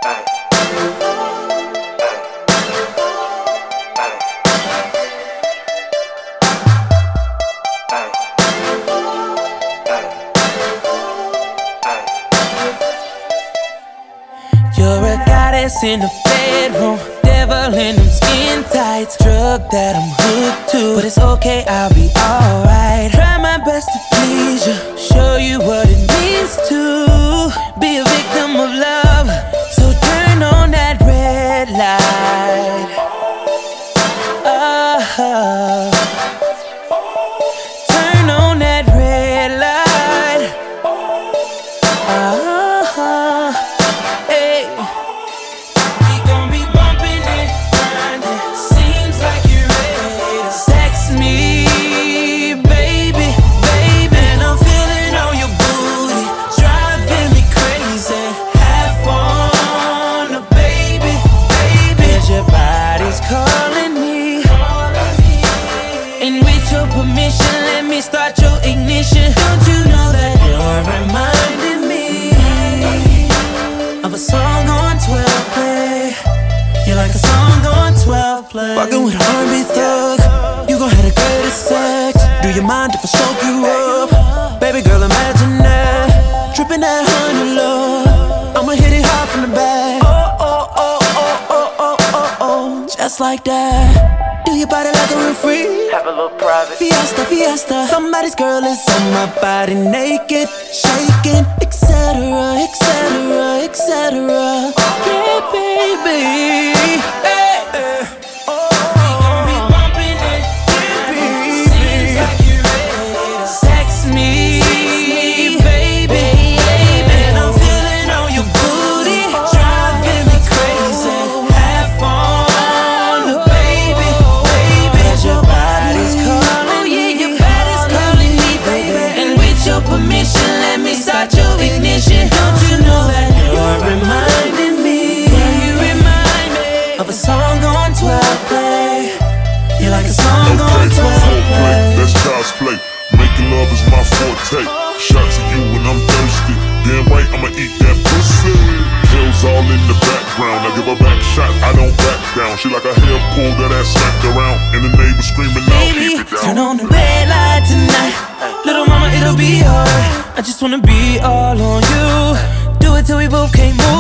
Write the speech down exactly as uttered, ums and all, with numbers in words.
You're a goddess in the bedroom, devil in them skin tights. Drug that I'm hooked to, but it's okay, I'll be alright. Try my best to please you, show you what it means to be a victim of love. So turn on that red light. Oh, turn on that red light. Oh, hey. We gon' be bumping and grinding. Seems like you're ready to sex me, baby, baby. And I'm feeling on your booty, driving me crazy. Have fun, baby, baby. And your body's calling me, and with your permission, let me start your ignition. Don't you know that you're reminding me of a song on twelve play? You're like a song on twelve play. Fucking with an R and B thug, you gon' have the greatest sex. Do you mind if I soak you up? Baby girl, imagine that, dripping that honey love. I'ma hit it hard from the back. Oh, oh, oh, oh, oh, oh, oh, oh. Just like that. Do your body like a real free. Have a little private Fiesta, fiesta. Somebody's girl is on my body naked, shaking, et cetera, et cetera, et cetera. Yeah, baby. Hey, hey. Oh, we gon' be bumping it. Yeah, seems like you're ready to sex me, baby, baby. And I'm feeling on your booty, driving me crazy. Have fun, baby, baby. Your body's calling, yeah, your body's calling me, baby. And with your permission, let me start your ignition. Don't you know that you're reminding me? You remind me of a song on twelve play. You're like a song on twelve play. That's child's play. Making love is my forte. Shots to you when I'm thirsty. Damn right, I'ma eat that pussy. Pills all in the background. I give a back shot, I don't back down. She like a hair pull that ass smacked around. And the neighbors screaming out, Baby, keep it down. turn on the red light tonight. Little mama, it'll be alright. I just wanna be all on you. Do it till we both can't move.